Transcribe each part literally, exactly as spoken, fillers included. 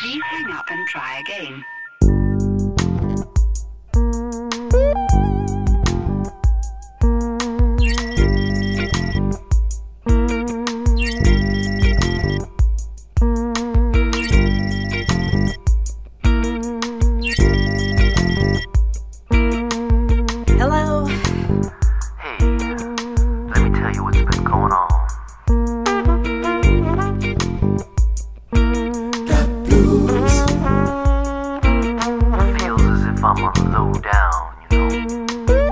Please hang up and try again. Hello? Hey, let me tell you what's been going on. Feels as if I'm on low down, you know.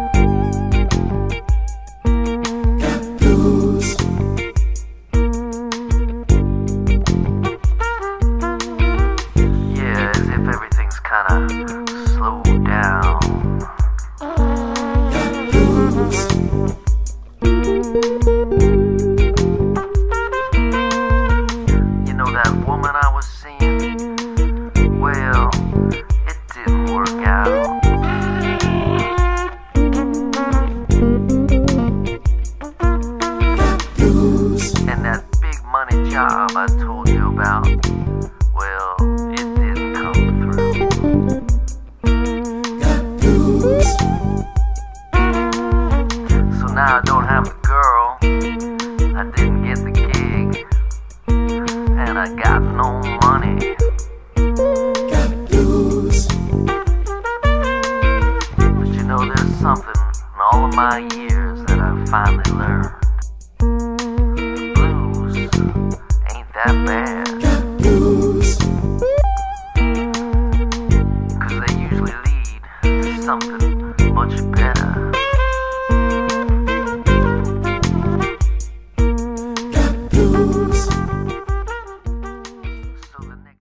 Yeah, as if everything's kinda slowed down. You know that woman I was seeing? Well, it didn't work out. And that big money job I told you about, well, it didn't come through. So now I don't have the girl, I didn't get the gig, and I got no money. But you know, there's something in all of my years that I finally learned. The blues ain't that bad.